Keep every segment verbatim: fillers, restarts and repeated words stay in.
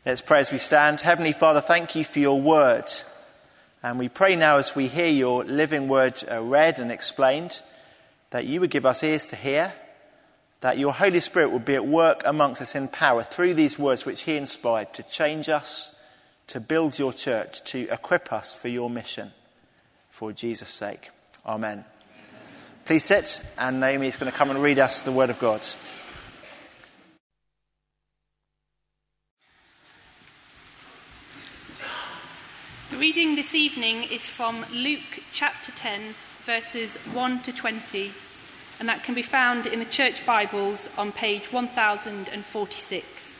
Let's pray as we stand. Heavenly Father, thank you for your word. And we pray now as we hear your living word uh, read and explained, that you would give us ears to hear, that your Holy Spirit would be at work amongst us in power through these words which he inspired to change us, to build your church, to equip us for your mission, for Jesus' sake. Amen. Amen. Please sit, and Naomi is going to come and read us the word of God. The reading this evening is from Luke chapter ten, verses one to twenty, and that can be found in the Church Bibles on page one thousand forty-six.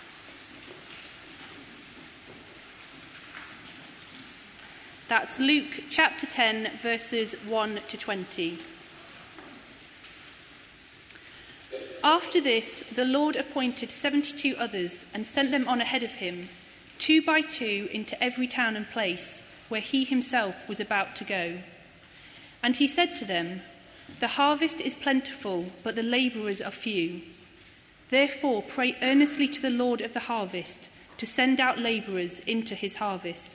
That's Luke chapter ten, verses one to twenty. After this, the Lord appointed seventy-two others and sent them on ahead of him, two by two, into every town and place where he himself was about to go. And he said to them, "The harvest is plentiful, but the labourers are few. Therefore pray earnestly to the Lord of the harvest to send out labourers into his harvest.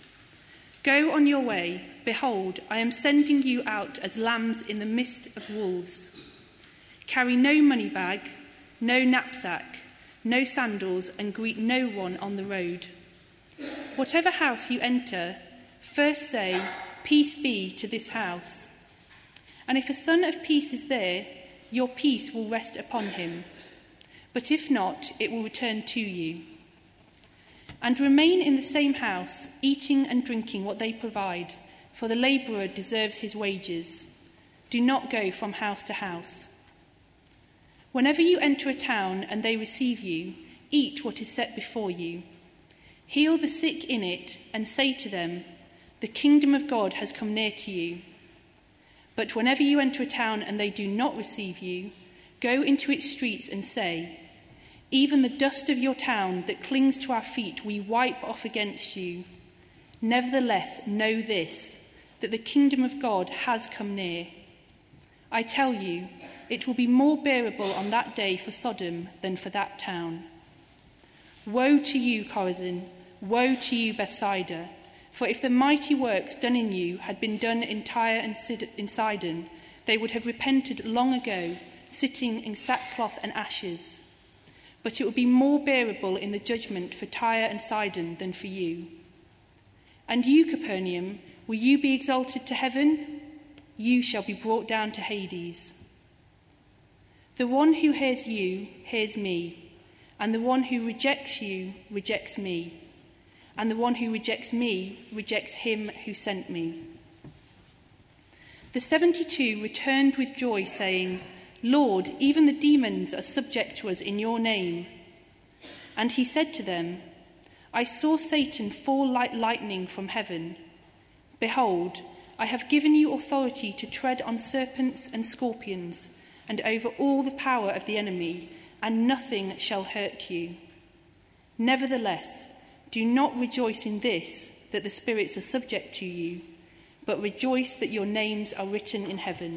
Go on your way. Behold, I am sending you out as lambs in the midst of wolves. Carry no money bag, no knapsack, no sandals, and greet no one on the road. Whatever house you enter, first say, 'Peace be to this house.' And if a son of peace is there, your peace will rest upon him. But if not, it will return to you. And remain in the same house, eating and drinking what they provide, for the labourer deserves his wages. Do not go from house to house. Whenever you enter a town and they receive you, eat what is set before you. Heal the sick in it and say to them, 'The kingdom of God has come near to you.' But whenever you enter a town and they do not receive you, go into its streets and say, 'Even the dust of your town that clings to our feet we wipe off against you.' Nevertheless, know this, that the kingdom of God has come near. I tell you, it will be more bearable on that day for Sodom than for that town. Woe to you, Chorazin! Woe to you, Bethsaida! For if the mighty works done in you had been done in Tyre and in Sidon, they would have repented long ago, sitting in sackcloth and ashes. But it will be more bearable in the judgment for Tyre and Sidon than for you. And you, Capernaum, will you be exalted to heaven? You shall be brought down to Hades. The one who hears you hears me, and the one who rejects you rejects me, and the one who rejects me rejects him who sent me." The seventy-two returned with joy, saying, "Lord, even the demons are subject to us in your name." And he said to them, "I saw Satan fall like lightning from heaven. Behold, I have given you authority to tread on serpents and scorpions, and over all the power of the enemy, and nothing shall hurt you. Nevertheless, do not rejoice in this, that the spirits are subject to you, but rejoice that your names are written in heaven."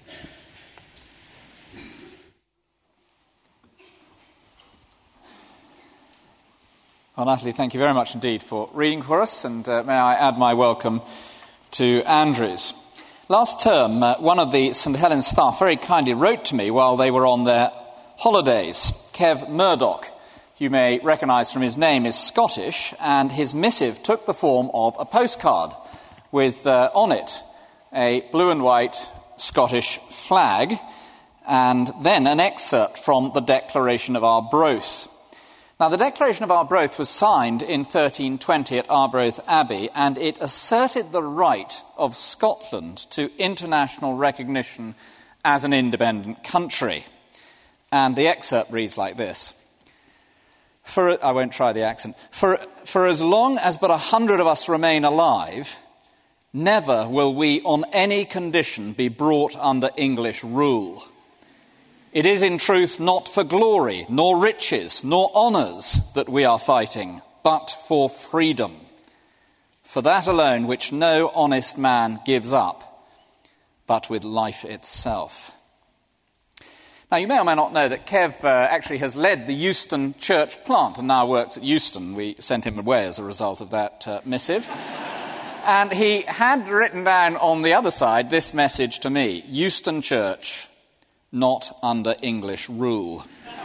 Well, Natalie, thank you very much indeed for reading for us, and uh, may I add my welcome to Andrews. Last term, uh, one of the St Helens staff very kindly wrote to me while they were on their holidays. Kev Murdoch, you may recognise from his name, is Scottish, and his missive took the form of a postcard with uh, on it a blue and white Scottish flag and then an excerpt from the Declaration of Arbroath. Now, the Declaration of Arbroath was signed in thirteen twenty at Arbroath Abbey, and it asserted the right of Scotland to international recognition as an independent country. And the excerpt reads like this. For, I won't try the accent. For, for as long as but a hundred of us remain alive, never will we on any condition be brought under English rule. It is in truth not for glory, nor riches, nor honours that we are fighting, but for freedom. For that alone which no honest man gives up, but with life itself. Now, you may or may not know that Kev uh, actually has led the Euston church plant and now works at Euston. We sent him away as a result of that uh, missive. And he had written down on the other side this message to me: Euston Church, not under English rule.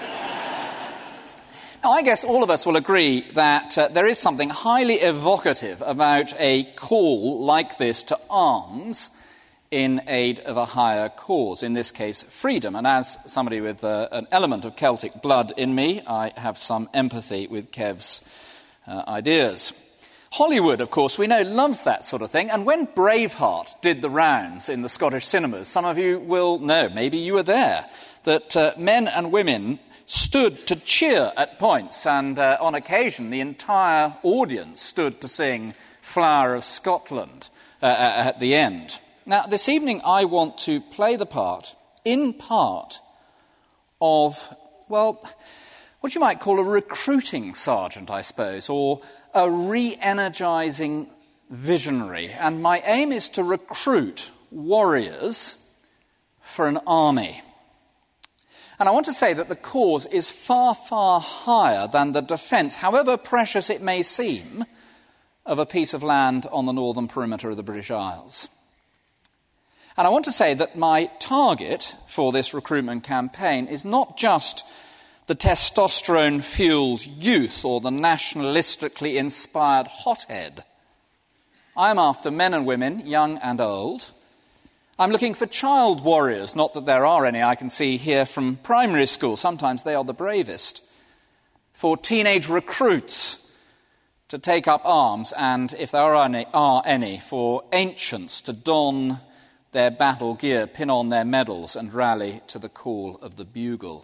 Now, I guess all of us will agree that uh, there is something highly evocative about a call like this to arms in aid of a higher cause, in this case, freedom. And as somebody with uh, an element of Celtic blood in me, I have some empathy with Kev's uh, ideas. Hollywood, of course, we know, loves that sort of thing. And when Braveheart did the rounds in the Scottish cinemas, some of you will know, maybe you were there, that uh, men and women stood to cheer at points, and uh, on occasion the entire audience stood to sing Flower of Scotland uh, at the end. Now, this evening I want to play the part, in part, of, well, what you might call a recruiting sergeant, I suppose, or a re-energising visionary. And my aim is to recruit warriors for an army. And I want to say that the cause is far, far higher than the defence, however precious it may seem, of a piece of land on the northern perimeter of the British Isles. And I want to say that my target for this recruitment campaign is not just the testosterone-fueled youth or the nationalistically inspired hothead. I'm after men and women, young and old. I'm looking for child warriors, not that there are any I can see here from primary school. Sometimes they are the bravest. For teenage recruits to take up arms, and if there are any, are any, for ancients to don their battle gear, pin on their medals, and rally to the call of the bugle.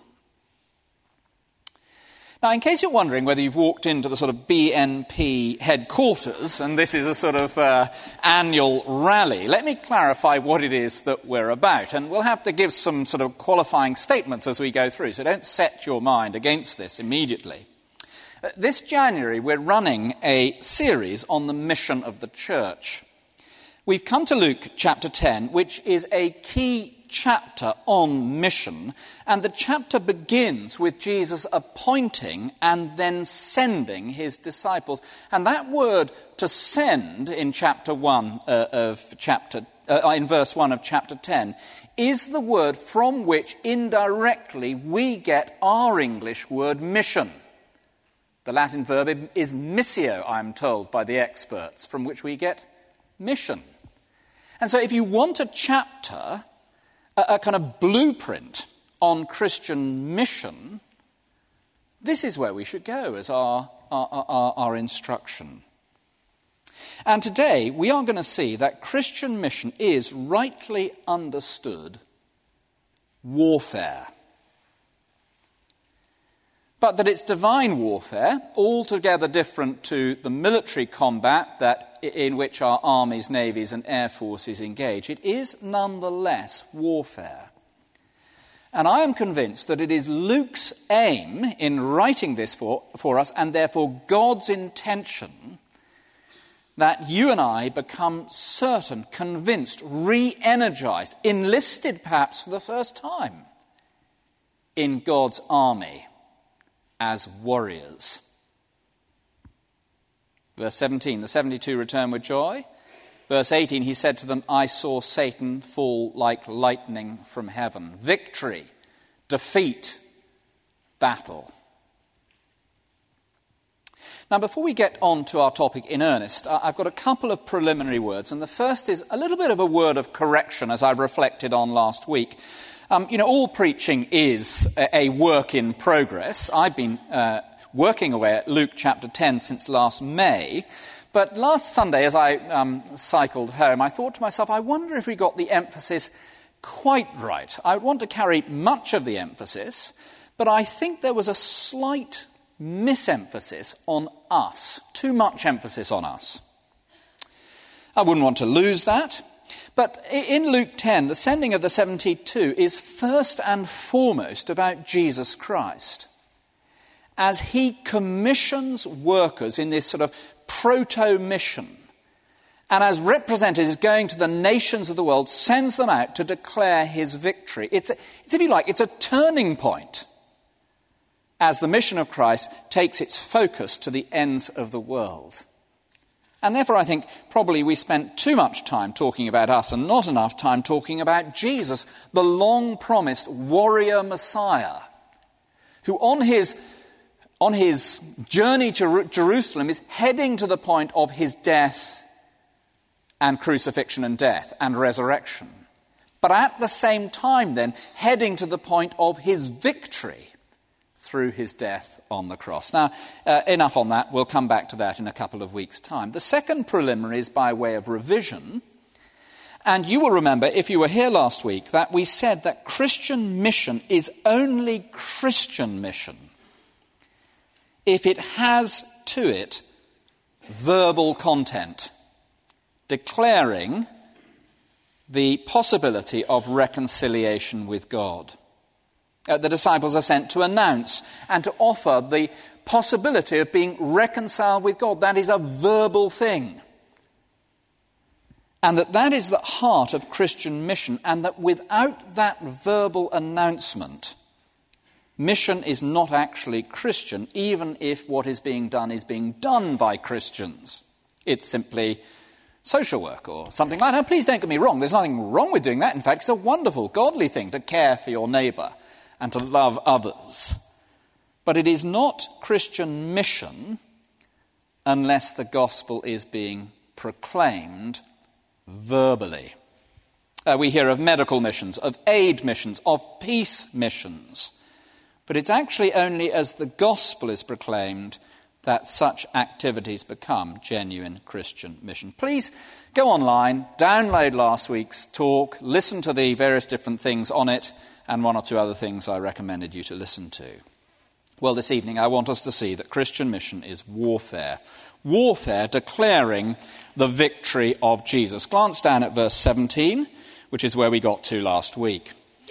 Now, in case you're wondering whether you've walked into the sort of B N P headquarters and this is a sort of uh, annual rally, let me clarify what it is that we're about. And we'll have to give some sort of qualifying statements as we go through, so don't set your mind against this immediately. Uh, this January, we're running a series on the mission of the church. We've come to Luke chapter ten, which is a key chapter on mission, and the chapter begins with Jesus appointing and then sending his disciples. And that word to send in chapter one uh, of chapter uh, in verse one of chapter ten is the word from which indirectly we get our English word mission. The Latin verb is missio, I'm told by the experts, from which we get mission. And so if you want a chapter, a, a kind of blueprint on Christian mission, this is where we should go as our, our, our, our instruction. And today we are going to see that Christian mission is, rightly understood, warfare. But that it's divine warfare, altogether different to the military combat that in which our armies, navies and air forces engage. It is nonetheless warfare. And I am convinced that it is Luke's aim in writing this for, for us, and therefore God's intention, that you and I become certain, convinced, re-energized, enlisted perhaps for the first time in God's army as warriors. Verse seventeen, the seventy-two return with joy. Verse eighteen, he said to them, I saw Satan fall like lightning from heaven. Victory, defeat, battle. Now, before we get on to our topic in earnest, I've got a couple of preliminary words, and the first is a little bit of a word of correction, as I reflected on last week. Um, you know, all preaching is a, a work in progress. I've been uh, working away at Luke chapter ten since last May, but last Sunday, as I um, cycled home, I thought to myself, I wonder if we got the emphasis quite right. I would want to carry much of the emphasis, but I think there was a slight misemphasis on us, too much emphasis on us. I wouldn't want to lose that. But in Luke ten, the sending of the seventy-two is first and foremost about Jesus Christ, as he commissions workers in this sort of proto-mission, and as representatives going to the nations of the world, sends them out to declare his victory. It's, a, it's, if you like, it's a turning point as the mission of Christ takes its focus to the ends of the world. And therefore, I think probably we spent too much time talking about us and not enough time talking about Jesus, the long-promised warrior Messiah, who on his, on his journey to Jerusalem is heading to the point of his death and crucifixion and death and resurrection. But at the same time then, heading to the point of his victory through his death on the cross. Now, uh, enough on that. We'll come back to that in a couple of weeks' time. The second preliminary is by way of revision. And you will remember, if you were here last week, that we said that Christian mission is only Christian mission if it has to it verbal content, declaring the possibility of reconciliation with God. Uh, the disciples are sent to announce and to offer the possibility of being reconciled with God. That is a verbal thing. And that that is the heart of Christian mission, and that without that verbal announcement, mission is not actually Christian, even if what is being done is being done by Christians. It's simply social work or something like that. Now, please don't get me wrong. There's nothing wrong with doing that. In fact, it's a wonderful, godly thing to care for your neighbour and to love others. But it is not Christian mission unless the gospel is being proclaimed verbally. Uh, we hear of medical missions, of aid missions, of peace missions. But it's actually only as the gospel is proclaimed that such activities become genuine Christian mission. Please go online, download last week's talk, listen to the various different things on it, and one or two other things I recommended you to listen to. Well, this evening I want us to see that Christian mission is warfare. Warfare declaring the victory of Jesus. Glance down at verse seventeen, which is where we got to last week.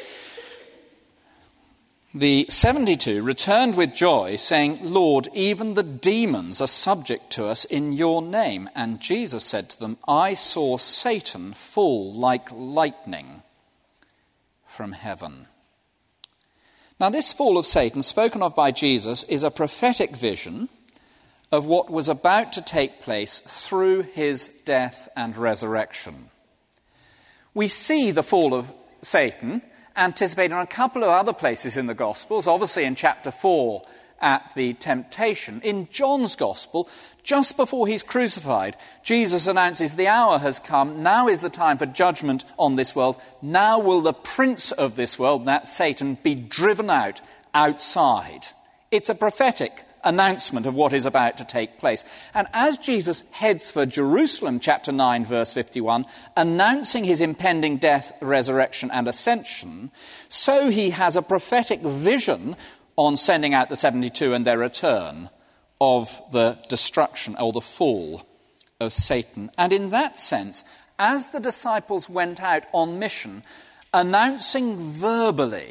The seventy-two returned with joy, saying, "Lord, even the demons are subject to us in your name." And Jesus said to them, "I saw Satan fall like lightning from heaven." Now, this fall of Satan, spoken of by Jesus, is a prophetic vision of what was about to take place through his death and resurrection. We see the fall of Satan anticipated in a couple of other places in the Gospels, obviously in chapter four at the temptation. In John's Gospel, just before he's crucified, Jesus announces, "The hour has come, now is the time for judgment on this world. Now will the prince of this world," that's Satan, "be driven out outside." It's a prophetic announcement of what is about to take place. And as Jesus heads for Jerusalem, chapter nine, verse fifty-one, announcing his impending death, resurrection, and ascension, so he has a prophetic vision on sending out the seventy-two and their return of the destruction or the fall of Satan. And in that sense, as the disciples went out on mission, announcing verbally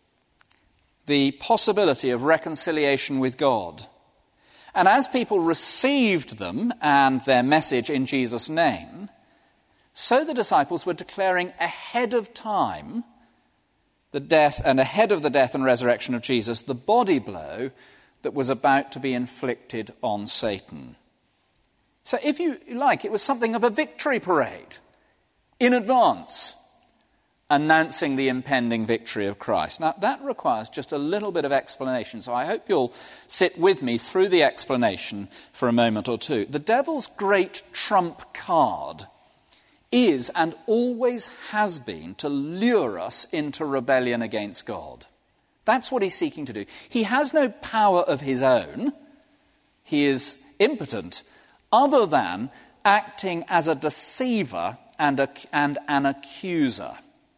the possibility of reconciliation with God, and as people received them and their message in Jesus' name, so the disciples were declaring ahead of time the death, and ahead of the death and resurrection of Jesus, the body blow that was about to be inflicted on Satan. So if you like, it was something of a victory parade in advance, announcing the impending victory of Christ. Now, that requires just a little bit of explanation, so I hope you'll sit with me through the explanation for a moment or two. The devil's great trump card is and always has been to lure us into rebellion against God. That's what he's seeking to do. He has no power of his own. He is impotent, other than acting as a deceiver and, a, and an accuser.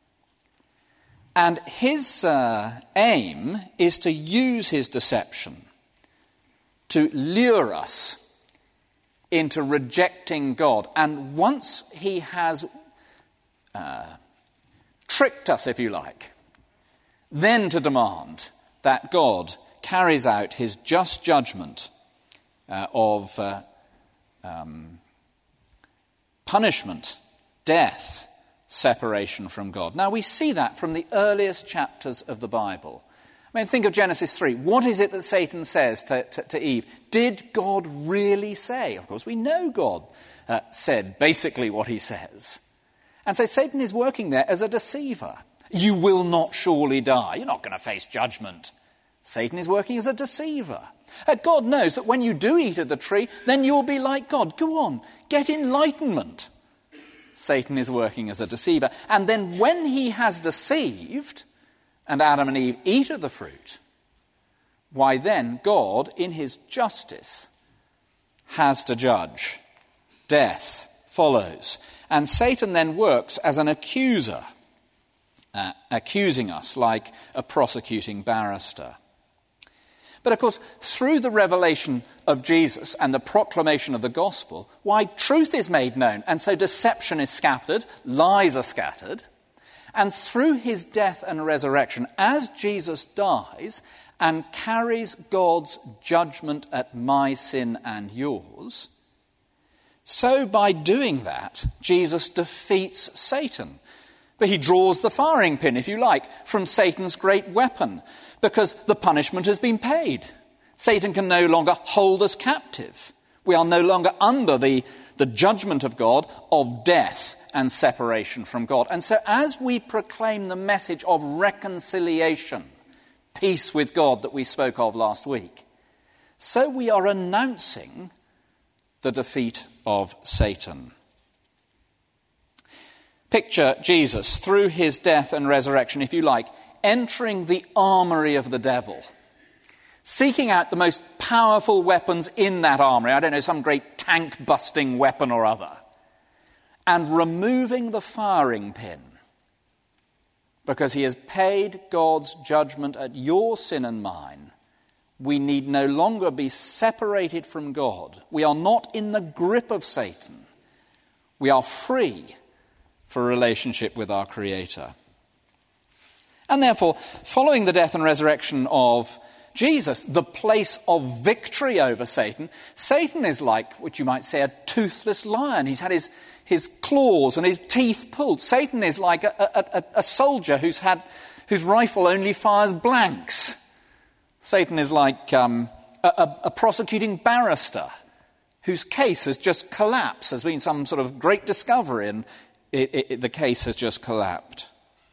And his uh, aim is to use his deception to lure us into rejecting God. And once he has uh, tricked us, if you like, then to demand that God carries out his just judgment uh, of uh, um, punishment, death, separation from God. Now, we see that from the earliest chapters of the Bible. I mean, think of Genesis three. What is it that Satan says to, to, to Eve? Did God really say? Of course, we know God uh, said basically what he says. And so Satan is working there as a deceiver. You will not surely die. You're not going to face judgment. Satan is working as a deceiver. Uh, God knows that when you do eat of the tree, then you'll be like God. Go on, get enlightenment. Satan is working as a deceiver. And then when he has deceived, and Adam and Eve eat of the fruit, why then God, in his justice, has to judge. Death follows. And Satan then works as an accuser, uh, accusing us like a prosecuting barrister. But of course, through the revelation of Jesus and the proclamation of the gospel, why truth is made known, and so deception is scattered, lies are scattered. And through his death and resurrection, as Jesus dies and carries God's judgment at my sin and yours, so by doing that, Jesus defeats Satan. But he draws the firing pin, if you like, from Satan's great weapon, because the punishment has been paid. Satan can no longer hold us captive. We are no longer under the, the judgment of God of death and separation from God. And so as we proclaim the message of reconciliation, peace with God that we spoke of last week, so we are announcing the defeat of Satan. Picture Jesus, through his death and resurrection, if you like, entering the armory of the devil, seeking out the most powerful weapons in that armory. I don't know, some great tank-busting weapon or other, and removing the firing pin, because he has paid God's judgment at your sin and mine. We need no longer be separated from God. We are not in the grip of Satan. We are free for a relationship with our Creator. And therefore, following the death and resurrection of Jesus, the place of victory over Satan, Satan is like, what you might say, a toothless lion. He's had his, his claws and his teeth pulled. Satan is like a, a, a, a soldier who's had, whose rifle only fires blanks. Satan is like um, a, a, a prosecuting barrister whose case has just collapsed. There's been some sort of great discovery and it, it, the case has just collapsed.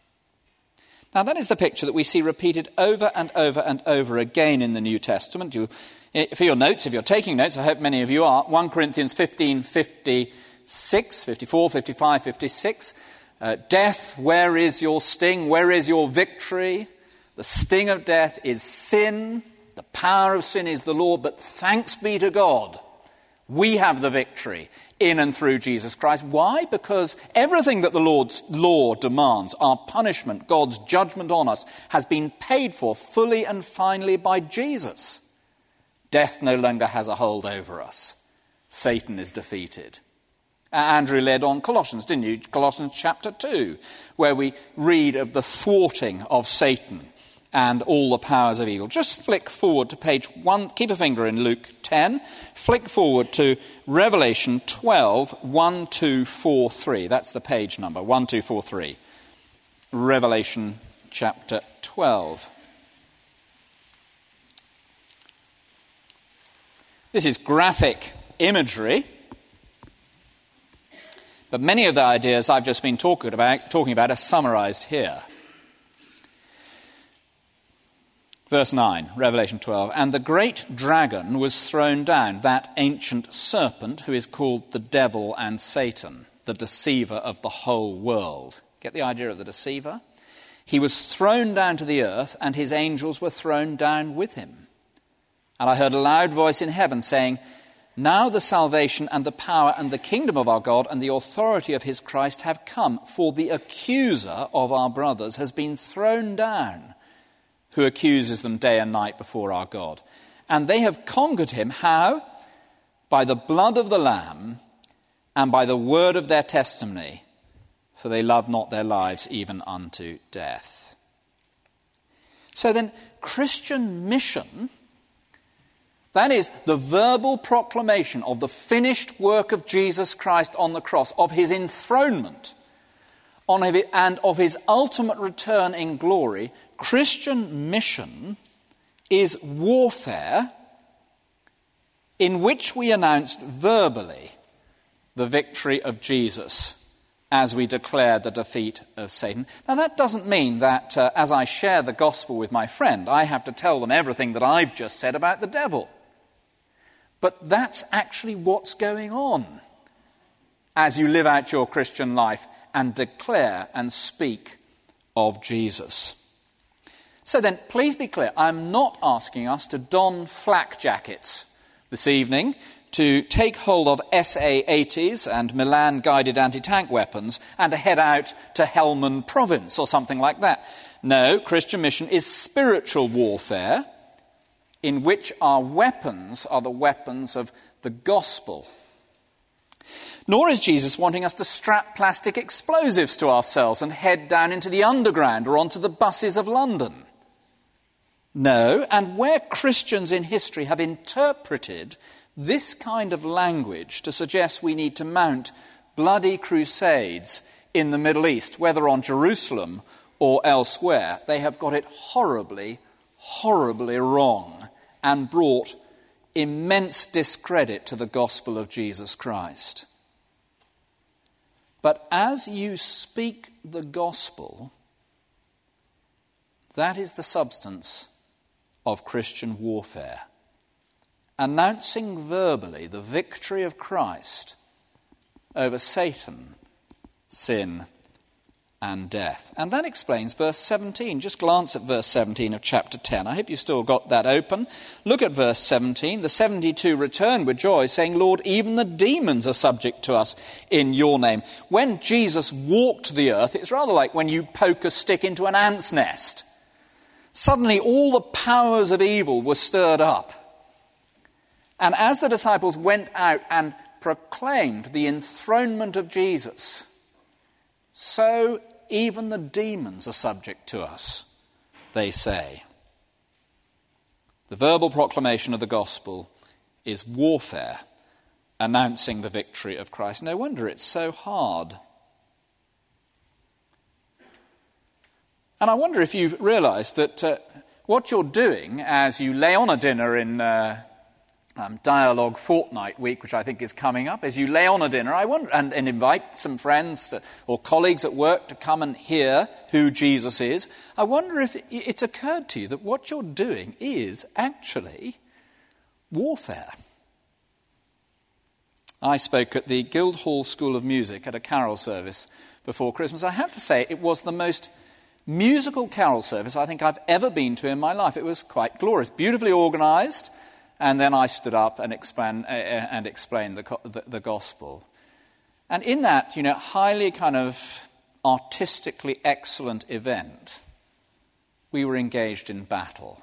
Now, that is the picture that we see repeated over and over and over again in the New Testament. You, for your notes, if you're taking notes, I hope many of you are, First Corinthians fifteen, fifty-six, fifty-four, fifty-five, fifty-six. Uh, death, where is your sting? Where is your victory? The sting of death is sin. The power of sin is the law. But thanks be to God, we have the victory in and through Jesus Christ. Why? Because everything that the Lord's law demands, our punishment, God's judgment on us, has been paid for fully and finally by Jesus. Death no longer has a hold over us. Satan is defeated. Uh, Andrew led on Colossians, didn't you? Colossians chapter two, where we read of the thwarting of Satan and all the powers of evil. Just flick forward to page one, keep a finger in Luke ten, flick forward to Revelation twelve, one, two, four, three. That's the page number, one, two, four, three. Revelation chapter twelve. This is graphic imagery, but many of the ideas I've just been talking about, talking about are summarized here. Verse nine, Revelation twelve, and the great dragon was thrown down, that ancient serpent who is called the devil and Satan, the deceiver of the whole world. Get the idea of the deceiver? He was thrown down to the earth, and his angels were thrown down with him. And I heard a loud voice in heaven saying, now the salvation and the power and the kingdom of our God and the authority of his Christ have come, for the accuser of our brothers has been thrown down, who accuses them day and night before our God. And they have conquered him, how? By the blood of the Lamb and by the word of their testimony, for they love not their lives even unto death. So then, Christian mission, That is the verbal proclamation of the finished work of Jesus Christ on the cross, of his enthronement, on his, and of his ultimate return in glory. Christian mission is warfare in which we announced verbally the victory of Jesus as we declare the defeat of Satan. Now, that doesn't mean that uh, as I share the gospel with my friend, I have to tell them everything that I've just said about the devil. But that's actually what's going on as you live out your Christian life and declare and speak of Jesus. So then, please be clear, I'm not asking us to don flak jackets this evening, to take hold of S A eighties and Milan-guided anti-tank weapons and to head out to Helmand province or something like that. No, Christian mission is spiritual warfare in which our weapons are the weapons of the gospel. Nor is Jesus wanting us to strap plastic explosives to ourselves and head down into the underground or onto the buses of London. No, and where Christians in history have interpreted this kind of language to suggest we need to mount bloody crusades in the Middle East, whether on Jerusalem or elsewhere, they have got it horribly, horribly wrong and brought immense discredit to the gospel of Jesus Christ. But as you speak the gospel, that is the substance of Christian warfare. Announcing verbally the victory of Christ over Satan, sin, and death. And that explains verse seventeen. Just glance at verse seventeen of chapter ten. I hope you've still got that open. Look at verse seventeen. The seventy-two returned with joy, saying, Lord, even the demons are subject to us in your name. When Jesus walked the earth, it's rather like when you poke a stick into an ant's nest. Suddenly all the powers of evil were stirred up. And as the disciples went out and proclaimed the enthronement of Jesus, so even the demons are subject to us, they say. The verbal proclamation of the gospel is warfare, announcing the victory of Christ. No wonder it's so hard. And I wonder if you've realised that uh, what you're doing as you lay on a dinner in uh, Um, Dialogue Fortnight Week, which I think is coming up, as you lay on a dinner, I wonder, and, and invite some friends or colleagues at work to come and hear who Jesus is, I wonder if it, it's occurred to you that what you're doing is actually warfare. I spoke at the Guildhall School of Music at a carol service before Christmas. I have to say it was the most musical carol service I think I've ever been to in my life. It was quite glorious, beautifully organised. And then I stood up and explained, uh, and explained the, the, the gospel. And in that, you know, highly kind of artistically excellent event, we were engaged in battle.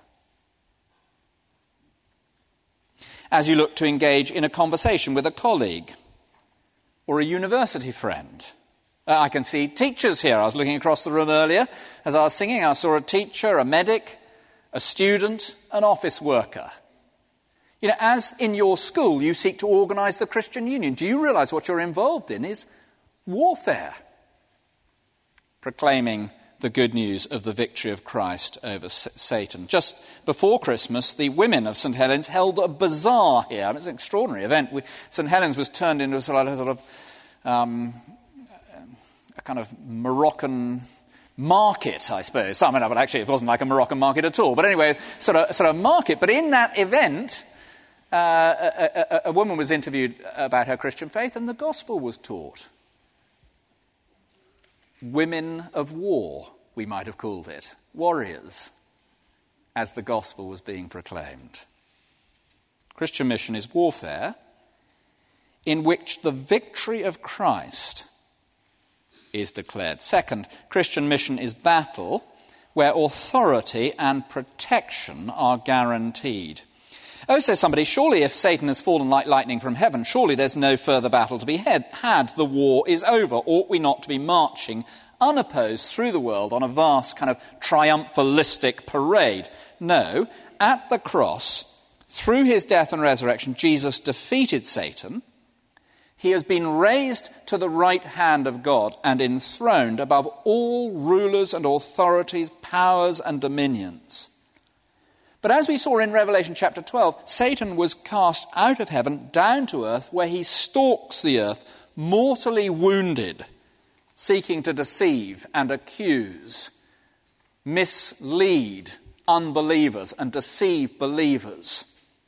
As you look to engage in a conversation with a colleague or a university friend, uh, I can see teachers here. I was looking across the room earlier as I was singing. I saw a teacher, a medic, a student, an office worker. You know, as in your school you seek to organise the Christian Union, do you realise what you're involved in is warfare? Proclaiming the good news of the victory of Christ over S- Satan. Just before Christmas, the women of Saint Helens held a bazaar here. I mean, it's an extraordinary event. We, Saint Helens was turned into a sort of, sort of um, a kind of Moroccan market, I suppose. I mean, but actually it wasn't like a Moroccan market at all. But anyway, sort of, sort of market. But in that event, Uh, a, a, a woman was interviewed about her Christian faith and the gospel was taught. Women of war, we might have called it. Warriors, as the gospel was being proclaimed. Christian mission is warfare in which the victory of Christ is declared. Second, Christian mission is battle where authority and protection are guaranteed. Oh, says somebody, surely if Satan has fallen like lightning from heaven, surely there's no further battle to be had. had. The war is over. Ought we not to be marching unopposed through the world on a vast kind of triumphalistic parade? No, at the cross, Through his death and resurrection, Jesus defeated Satan. He has been raised to the right hand of God and enthroned above all rulers and authorities, powers and dominions. But as we saw in Revelation chapter twelve, Satan was cast out of heaven down to earth, where he stalks the earth, mortally wounded, seeking to deceive and accuse, mislead unbelievers and deceive believers.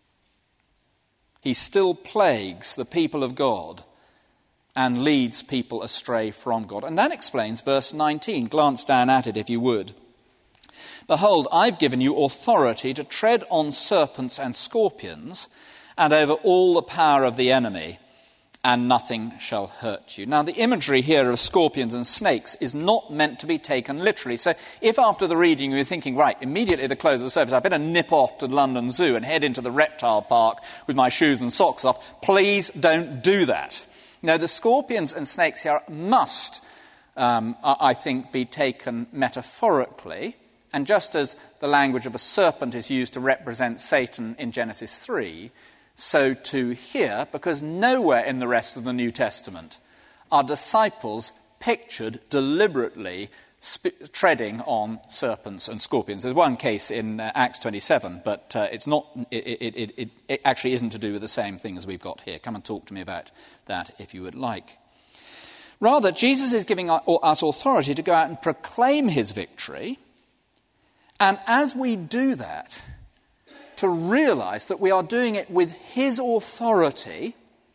He still plagues the people of God and leads people astray from God. And that explains verse nineteen. Glance down at it if you would. Behold, I've given you authority to tread on serpents and scorpions and over all the power of the enemy, and nothing shall hurt you. Now, the imagery here of scorpions and snakes is not meant to be taken literally. So if after the reading you're thinking, right, immediately at the close of the service, I better nip off to London Zoo and head into the reptile park with my shoes and socks off, please don't do that. No, the scorpions and snakes here must, um, I think, be taken metaphorically. And just as the language of a serpent is used to represent Satan in Genesis three, so too here, because nowhere in the rest of the New Testament are disciples pictured deliberately sp- treading on serpents and scorpions. There's one case in uh, Acts twenty-seven, but uh, it's not. It, it, it, it, it actually isn't to do with the same thing as we've got here. Come and talk to me about that if you would like. Rather, Jesus is giving us authority to go out and proclaim his victory, and as we do that, to realize that we are doing it with his authority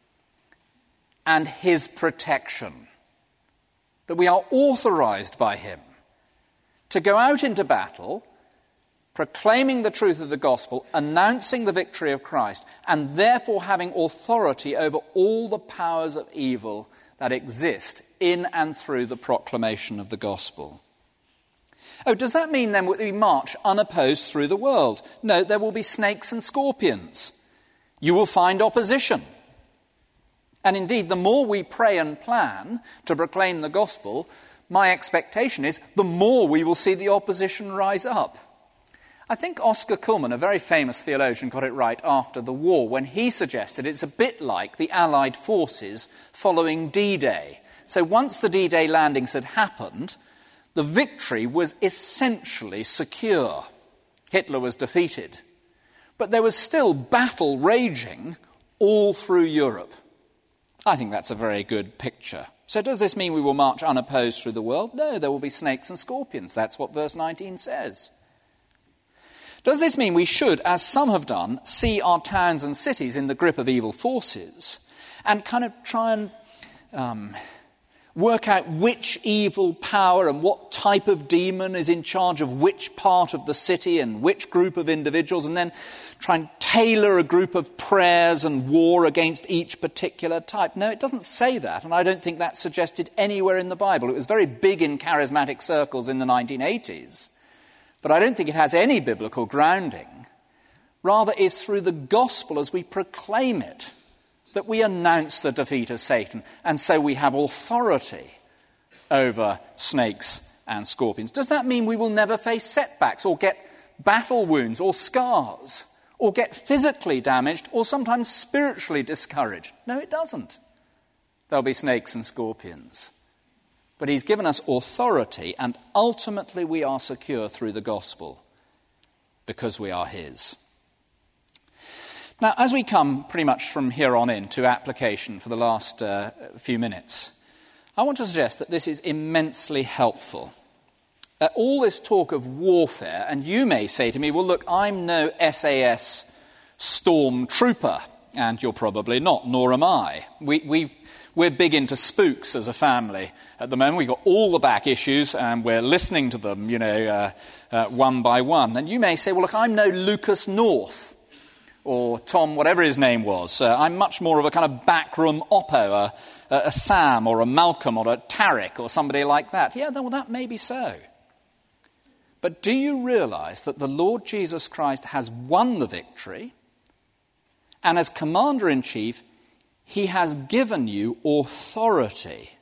and his protection. That we are authorized by him to go out into battle, proclaiming the truth of the gospel, announcing the victory of Christ, and therefore having authority over all the powers of evil that exist in and through the proclamation of the gospel. Oh, does that mean then that we march unopposed through the world? No, there will be snakes and scorpions. You will find opposition. And indeed, the more we pray and plan to proclaim the gospel, my expectation is the more we will see the opposition rise up. I think Oscar Cullmann, a very famous theologian, got it right after the war when he suggested it's a bit like the Allied forces following D-Day. So once the D-Day landings had happened, the victory was essentially secure. Hitler was defeated. But there was still battle raging all through Europe. I think that's a very good picture. So does this mean we will march unopposed through the world? No, there will be snakes and scorpions. That's what verse nineteen says. Does this mean we should, as some have done, see our towns and cities in the grip of evil forces and kind of try and um, work out which evil power and what type of demon is in charge of which part of the city and which group of individuals, and then try and tailor a group of prayers and war against each particular type? No, it doesn't say that, and I don't think that's suggested anywhere in the Bible. It was very big in charismatic circles in the nineteen eighties, but I don't think it has any biblical grounding. Rather, it's through the gospel as we proclaim it that we announce the defeat of Satan, and so we have authority over snakes and scorpions. Does that mean we will never face setbacks or get battle wounds or scars or get physically damaged or sometimes spiritually discouraged? No, it doesn't. There'll be snakes and scorpions. But he's given us authority, and ultimately we are secure through the gospel because we are his. Now, as we come pretty much from here on in to application for the last uh, few minutes, I want to suggest that this is immensely helpful. Uh, all this talk of warfare, and you may say to me, well, look, I'm no S A S stormtrooper, and you're probably not, nor am I. We, we've, we're big into spooks as a family at the moment. We've got all the back issues, and we're listening to them, you know, uh, uh, one by one. And you may say, well, look, I'm no Lucas North, or Tom, whatever his name was. Uh, I'm much more of a kind of backroom oppo, a, a Sam or a Malcolm or a Tarek or somebody like that. Yeah, well, that may be so. But do you realize that the Lord Jesus Christ has won the victory, and as Commander-in-Chief, he has given you authority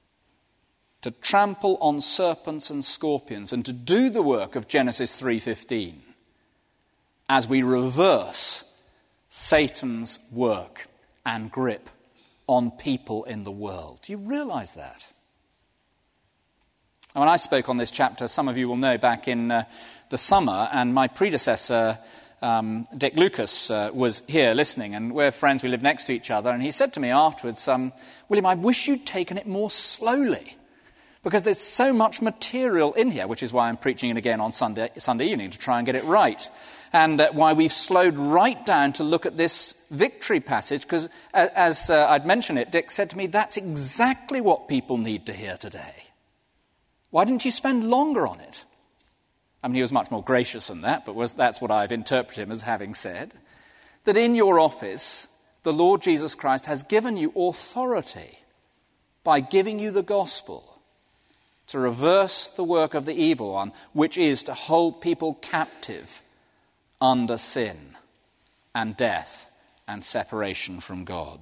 to trample on serpents and scorpions and to do the work of Genesis three fifteen as we reverse Satan's work and grip on people in the world. Do you realize that? And when I spoke on this chapter, some of you will know, back in uh, the summer, and my predecessor, um, Dick Lucas, uh, was here listening, and we're friends, we live next to each other, and he said to me afterwards, um, William, I wish you'd taken it more slowly, because there's so much material in here, which is why I'm preaching it again on Sunday, Sunday evening, to try and get it right. And uh, why we've slowed right down to look at this victory passage, because uh, as uh, I'd mentioned it, Dick said to me, that's exactly what people need to hear today. Why didn't you spend longer on it? I mean, he was much more gracious than that, but was, that's what I've interpreted him as having said. That in your office, the Lord Jesus Christ has given you authority by giving you the gospel to reverse the work of the evil one, which is to hold people captive under sin and death and separation from God.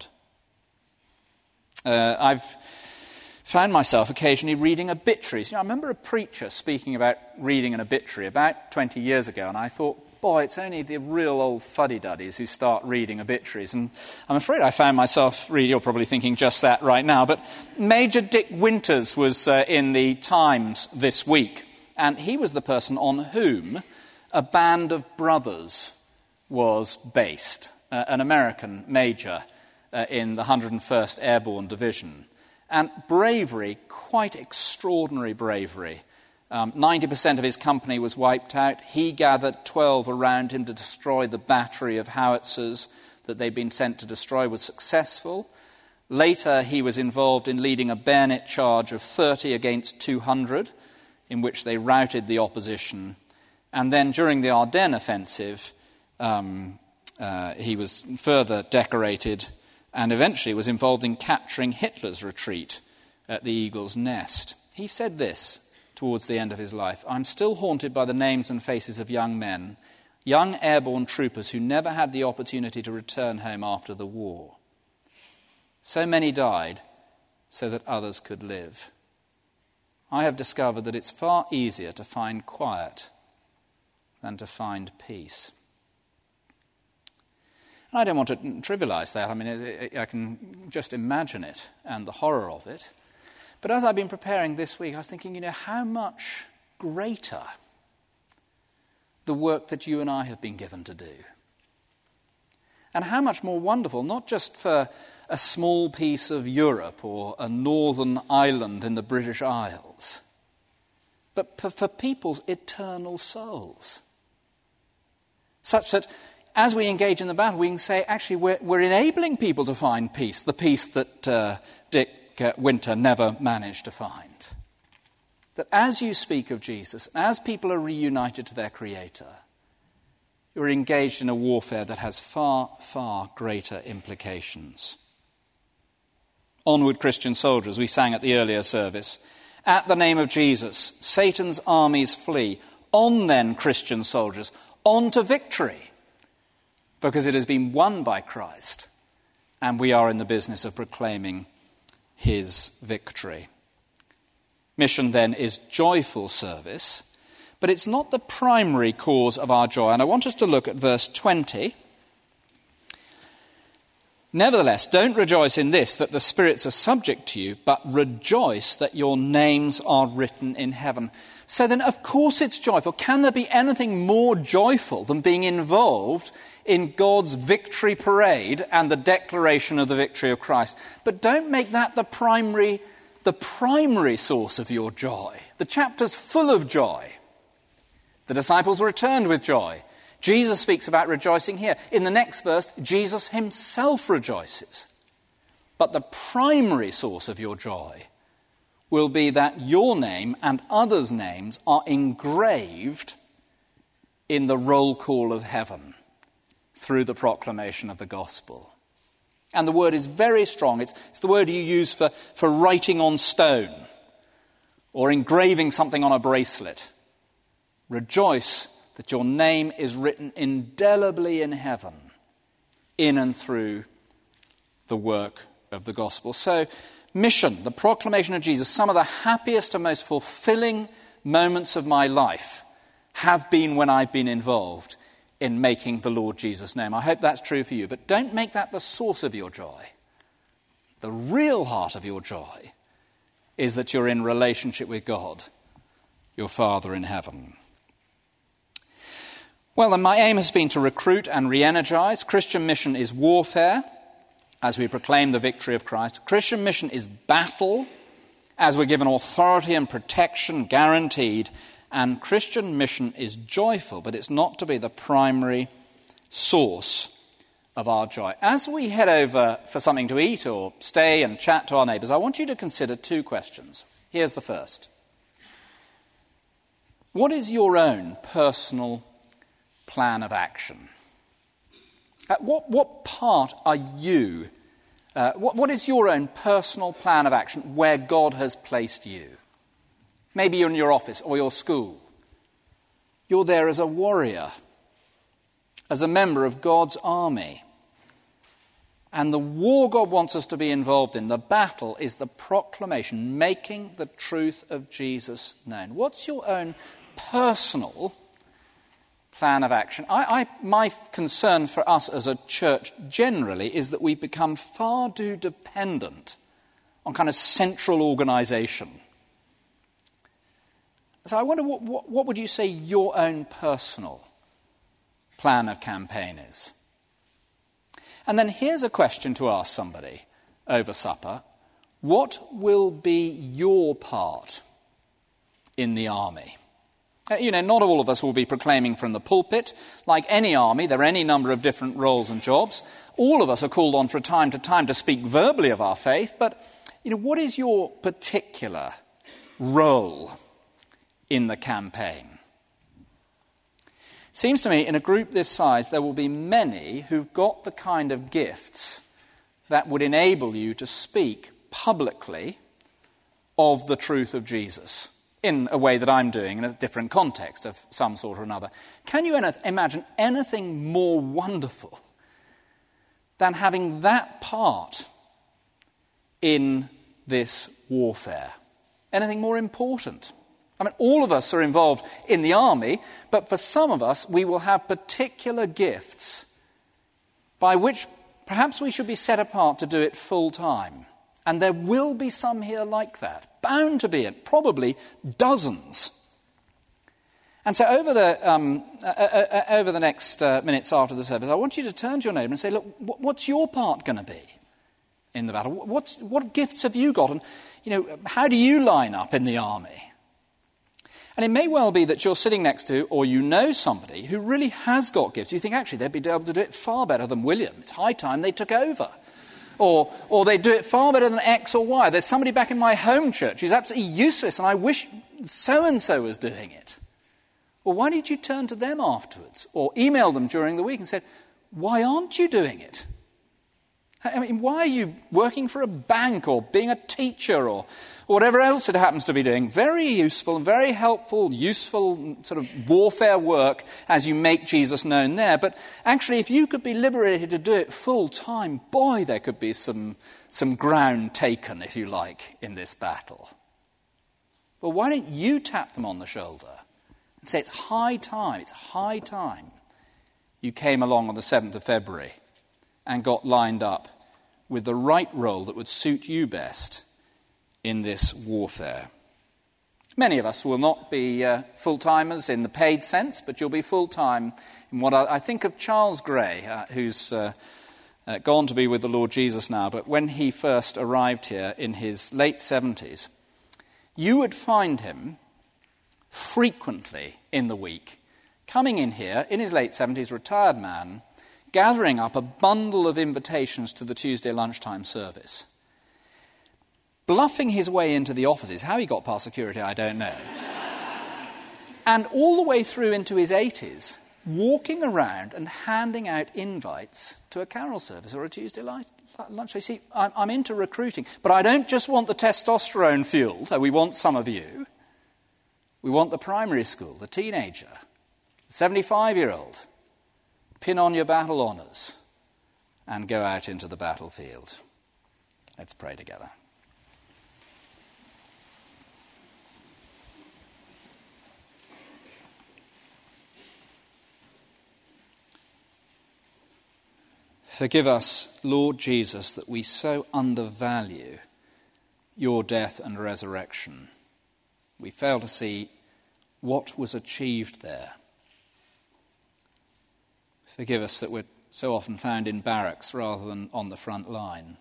Uh, I've found myself occasionally reading obituaries. You know, I remember a preacher speaking about reading an obituary about twenty years ago, and I thought, boy, it's only the real old fuddy-duddies who start reading obituaries. And I'm afraid I found myself reading, you're probably thinking just that right now, but Major Dick Winters was uh, in the Times this week, and he was the person on whom a band of brothers was based, uh, an American major uh, in the one hundred first Airborne Division. And bravery, quite extraordinary bravery. Um, ninety percent of his company was wiped out. He gathered twelve around him to destroy the battery of howitzers that they'd been sent to destroy, was successful. Later, he was involved in leading a bayonet charge of thirty against two hundred, in which they routed the opposition. And then during the Ardennes offensive, um, uh, he was further decorated and eventually was involved in capturing Hitler's retreat at the Eagle's Nest. He said this towards the end of his life: I'm still haunted by the names and faces of young men, young airborne troopers who never had the opportunity to return home after the war. So many died so that others could live. I have discovered that it's far easier to find quiet than to find peace. And I don't want to trivialize that. I mean, I can just imagine it and the horror of it. But as I've been preparing this week, I was thinking, you know, how much greater the work that you and I have been given to do. And how much more wonderful, not just for a small piece of Europe or a northern island in the British Isles, but for people's eternal souls. Such that as we engage in the battle, we can say, actually, we're, we're enabling people to find peace, the peace that uh, Dick uh, Winter never managed to find. That as you speak of Jesus, as people are reunited to their Creator, you're engaged in a warfare that has far, far greater implications. Onward, Christian soldiers, we sang at the earlier service. At the name of Jesus, Satan's armies flee. On then, Christian soldiers, on to victory, because it has been won by Christ, and we are in the business of proclaiming his victory. Mission, then, is joyful service, but it's not the primary cause of our joy. And I want us to look at verse twenty. Nevertheless, don't rejoice in this, that the spirits are subject to you, but rejoice that your names are written in heaven. So then, of course it's joyful. Can there be anything more joyful than being involved in God's victory parade and the declaration of the victory of Christ? But don't make that the primary, the primary source of your joy. The chapter's full of joy. The disciples returned with joy. Jesus speaks about rejoicing here. In the next verse, Jesus himself rejoices. But the primary source of your joy will be that your name and others' names are engraved in the roll call of heaven through the proclamation of the gospel. And the word is very strong. It's, it's the word you use for, for writing on stone or engraving something on a bracelet. Rejoice that your name is written indelibly in heaven, in and through the work of the gospel. So, mission, the proclamation of Jesus, some of the happiest and most fulfilling moments of my life have been when I've been involved in making the Lord Jesus known. I hope that's true for you, but don't make that the source of your joy. The real heart of your joy is that you're in relationship with God, your Father in heaven. Well, then, my aim has been to recruit and re-energize. Christian mission is warfare, as we proclaim the victory of Christ. Christian mission is battle, as we're given authority and protection guaranteed. And Christian mission is joyful, but it's not to be the primary source of our joy. As we head over for something to eat or stay and chat to our neighbours, I want you to consider two questions. Here's the first. What is your own personal plan of action? Uh, what, what part are you, uh, what, what is your own personal plan of action where God has placed you? Maybe you're in your office or your school. You're there as a warrior, as a member of God's army. And the war God wants us to be involved in, the battle, is the proclamation, making the truth of Jesus known. What's your own personal plan of action? I, I, my concern for us as a church generally is that we become far too dependent on kind of central organisation. So I wonder, what, what, what would you say your own personal plan of campaign is? And then here's a question to ask somebody over supper. What will be your part in the army? You know, not all of us will be proclaiming from the pulpit. Like any army, there are any number of different roles and jobs. All of us are called on from time to time to speak verbally of our faith. But, you know, what is your particular role in the campaign? Seems to me in a group this size there will be many who've got the kind of gifts that would enable you to speak publicly of the truth of Jesus in a way that I'm doing in a different context of some sort or another. Can you imagine anything more wonderful than having that part in this warfare? Anything more important? I mean, all of us are involved in the army, but for some of us, we will have particular gifts by which perhaps we should be set apart to do it full time. And there will be some here like that. Bound to be it. Probably dozens. And so over the um, uh, uh, over the next uh, minutes after the service, I want you to turn to your neighbour and say, look, what's your part going to be in the battle? What's, what gifts have you got? And, you know, how do you line up in the army? And it may well be that you're sitting next to, or you know somebody who really has got gifts. You think, actually, they'd be able to do it far better than William. It's high time they took over. Or, or they do it far better than X or Y. There's somebody back in my home church who's absolutely useless, and I wish so-and-so was doing it. Well, why did you turn to them afterwards? Or email them during the week and said, why aren't you doing it? I mean, why are you working for a bank or being a teacher or whatever else it happens to be doing? Very useful and very helpful, useful sort of warfare work as you make Jesus known there. But actually, if you could be liberated to do it full time, boy, there could be some, some ground taken, if you like, in this battle. Well, why don't you tap them on the shoulder and say, it's high time, it's high time you came along on the seventh of February and got lined up with the right role that would suit you best in this warfare. Many of us will not be uh, full-timers in the paid sense, but you'll be full-time in what I, I think of Charles Gray, uh, who's uh, uh, gone to be with the Lord Jesus now, but when he first arrived here in his late seventies, you would find him frequently in the week, coming in here in his late seventies, retired man, gathering up a bundle of invitations to the Tuesday lunchtime service, bluffing his way into the offices. How he got past security, I don't know. And all the way through into his eighties, walking around and handing out invites to a carol service or a Tuesday lunch. You see, I'm, I'm into recruiting, but I don't just want the testosterone fueled, though we want some of you. We want the primary school, the teenager, the seventy-five-year-old. Pin on your battle honours and go out into the battlefield. Let's pray together. Forgive us, Lord Jesus, that we so undervalue your death and resurrection. We fail to see what was achieved there. Forgive us that we're so often found in barracks rather than on the front line.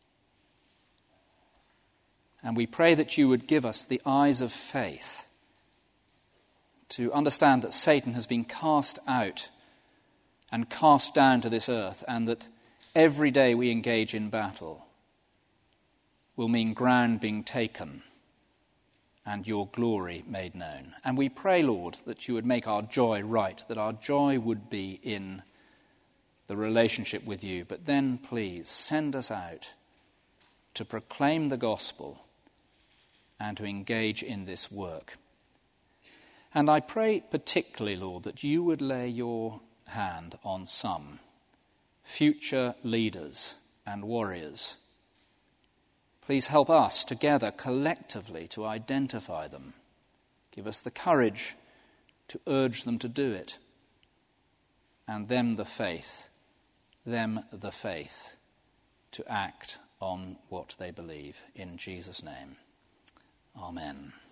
And we pray that you would give us the eyes of faith to understand that Satan has been cast out and cast down to this earth, and that every day we engage in battle will mean ground being taken and your glory made known. And we pray, Lord, that you would make our joy right, that our joy would be in the relationship with you. But then, please, send us out to proclaim the gospel and to engage in this work. And I pray particularly, Lord, that you would lay your hand on some future leaders and warriors. Please help us together collectively to identify them. Give us the courage to urge them to do it. And them the faith, them the faith to act on what they believe. In Jesus' name, amen.